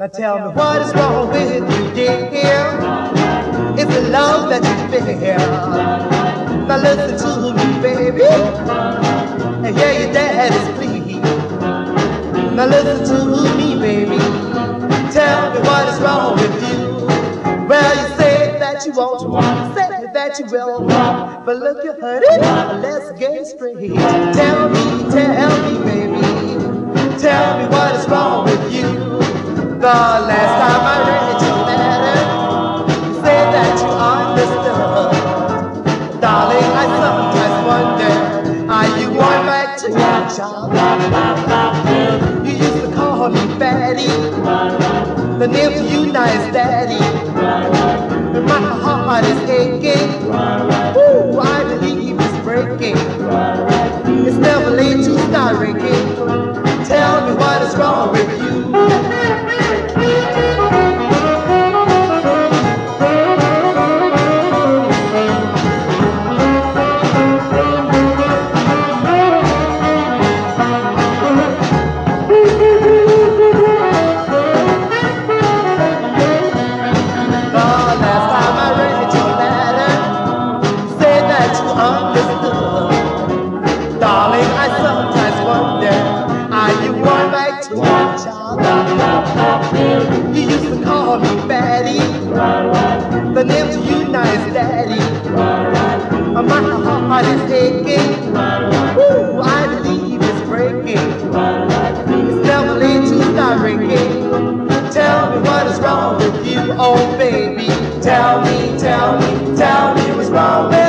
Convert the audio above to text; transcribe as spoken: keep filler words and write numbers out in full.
Tell me what is wrong with you, dear? It's the love that you feel. Now listen to me, baby, and hear your daddy's plea. Now listen to me, baby. Tell me what is wrong with you. Well, you say that you want to, say that you will, but look, you heard it. Let's get straight. Tell me, tell me, baby. Tell me what is wrong with you. The last time I read your letter, you said that you understood. Darling, I sometimes wonder, are you going back to your job? You used to call me Fatty, the name to you now is Daddy. And my heart is aching, ooh, I believe it's breaking. It's never late to start ringing. Tell me what is wrong with you. You used to call me Fatty, the name to you now is Daddy. My heart is aching, ooh, I believe it's breaking. It's never late to start ringing. Tell me what is wrong with you, oh baby. Tell me, tell me, tell me what's wrong with you.